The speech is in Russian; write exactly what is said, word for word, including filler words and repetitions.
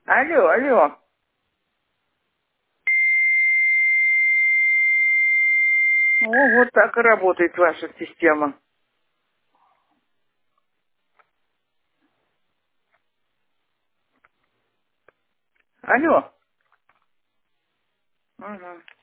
Алло, алло. Ну, вот так и работает ваша система. Алло. Угу.